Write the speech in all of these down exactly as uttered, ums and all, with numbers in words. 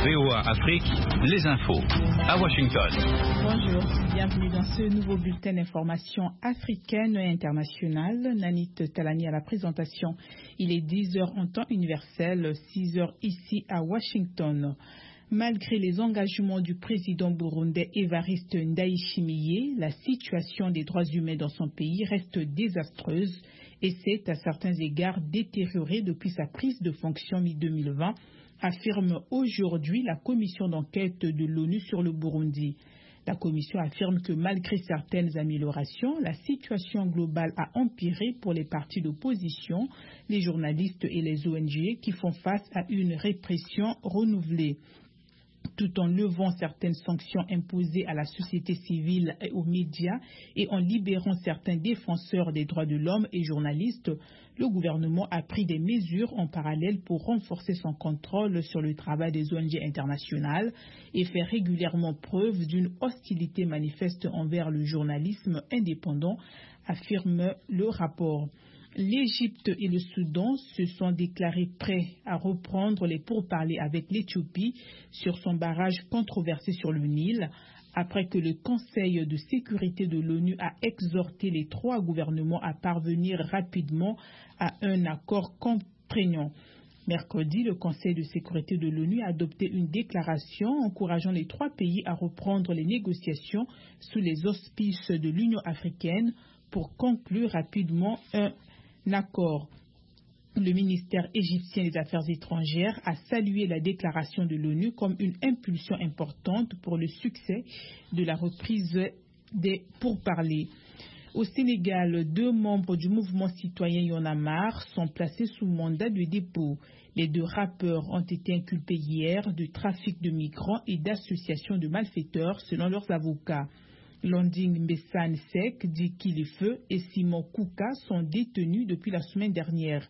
V O A Afrique, les infos à Washington. Bonjour, bienvenue dans ce nouveau bulletin d'information africaine et internationale. Nanit Talani à la présentation. Il est dix heures en temps universel, six heures ici à Washington. Malgré les engagements du président burundais Evariste Ndayishimiye, la situation des droits humains dans son pays reste désastreuse et s'est à certains égards détériorée depuis sa prise de fonction mi deux mille vingt, affirme aujourd'hui la commission d'enquête de l'ONU sur le Burundi. La commission affirme que malgré certaines améliorations, la situation globale a empiré pour les partis d'opposition, les journalistes et les O N G qui font face à une répression renouvelée. Tout en levant certaines sanctions imposées à la société civile et aux médias et en libérant certains défenseurs des droits de l'homme et journalistes, le gouvernement a pris des mesures en parallèle pour renforcer son contrôle sur le travail des O N G internationales et faire régulièrement preuve d'une hostilité manifeste envers le journalisme indépendant, affirme le rapport. L'Égypte et le Soudan se sont déclarés prêts à reprendre les pourparlers avec l'Éthiopie sur son barrage controversé sur le Nil, après que le Conseil de sécurité de l'ONU a exhorté les trois gouvernements à parvenir rapidement à un accord contraignant. Mercredi, le Conseil de sécurité de l'ONU a adopté une déclaration encourageant les trois pays à reprendre les négociations sous les auspices de l'Union africaine pour conclure rapidement un accord. Le ministère égyptien des Affaires étrangères a salué la déclaration de l'ONU comme une impulsion importante pour le succès de la reprise des pourparlers. Au Sénégal, deux membres du mouvement citoyen Y en a marre sont placés sous mandat de dépôt. Les deux rappeurs ont été inculpés hier de trafic de migrants et d'association de malfaiteurs selon leurs avocats. Landing Mbessane Sek, dit Kilifeu, et Simon Kouka sont détenus depuis la semaine dernière.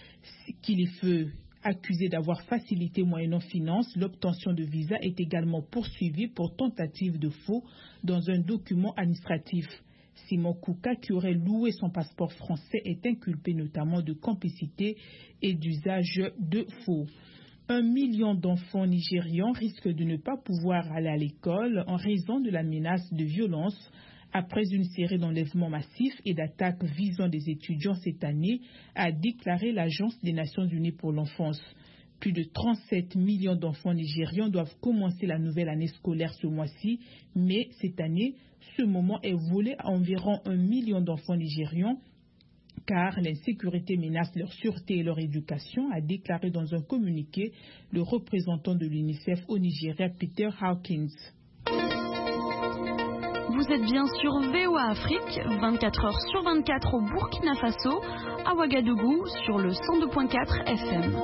Kilifeu, accusé d'avoir facilité moyennant finance l'obtention de visa, est également poursuivi pour tentative de faux dans un document administratif. Simon Kouka, qui aurait loué son passeport français, est inculpé notamment de complicité et d'usage de faux. Un million d'enfants nigérians risquent de ne pas pouvoir aller à l'école en raison de la menace de violence après une série d'enlèvements massifs et d'attaques visant des étudiants cette année, a déclaré l'Agence des Nations Unies pour l'enfance. Plus de trente-sept millions d'enfants nigérians doivent commencer la nouvelle année scolaire ce mois-ci, mais cette année, ce moment est volé à environ un million d'enfants nigérians, car l'insécurité menace leur sûreté et leur éducation, a déclaré dans un communiqué le représentant de l'UNICEF au Nigeria, Peter Hawkins. Vous êtes bien sur V O A Afrique, vingt-quatre heures sur vingt-quatre au Burkina Faso, à Ouagadougou sur le cent deux point quatre F M.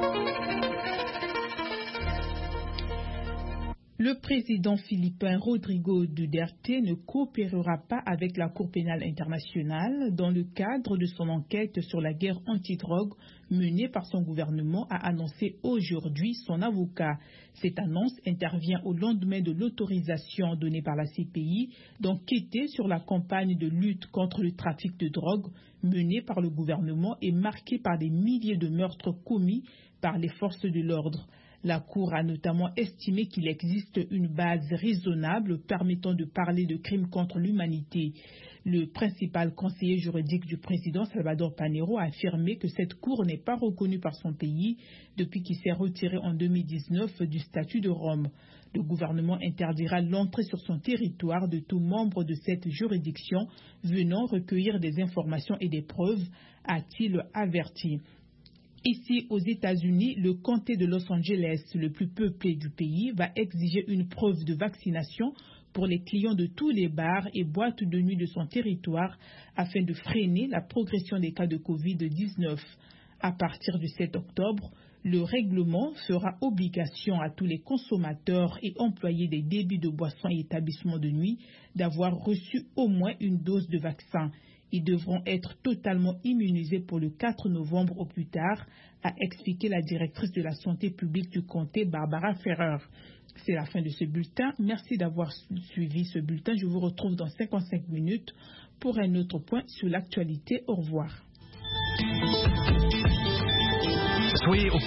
Le président philippin Rodrigo Duterte ne coopérera pas avec la Cour pénale internationale dans le cadre de son enquête sur la guerre anti-drogue menée par son gouvernement, a annoncé aujourd'hui son avocat. Cette annonce intervient au lendemain de l'autorisation donnée par la C P I d'enquêter sur la campagne de lutte contre le trafic de drogue menée par le gouvernement et marquée par des milliers de meurtres commis par les forces de l'ordre. La Cour a notamment estimé qu'il existe une base raisonnable permettant de parler de crimes contre l'humanité. Le principal conseiller juridique du président Salvador Panero a affirmé que cette Cour n'est pas reconnue par son pays depuis qu'il s'est retiré en deux mille dix-neuf du statut de Rome. Le gouvernement interdira l'entrée sur son territoire de tout membre de cette juridiction venant recueillir des informations et des preuves, a-t-il averti. Ici, aux États-Unis, le comté de Los Angeles, le plus peuplé du pays, va exiger une preuve de vaccination pour les clients de tous les bars et boîtes de nuit de son territoire afin de freiner la progression des cas de covid dix-neuf. À partir du sept octobre, le règlement fera obligation à tous les consommateurs et employés des débits de boissons et établissements de nuit d'avoir reçu au moins une dose de vaccin. Ils devront être totalement immunisés pour le quatre novembre au plus tard, a expliqué la directrice de la santé publique du comté, Barbara Ferrer. C'est la fin de ce bulletin. Merci d'avoir suivi ce bulletin. Je vous retrouve dans cinquante-cinq minutes pour un autre point sur l'actualité. Au revoir. Soyez au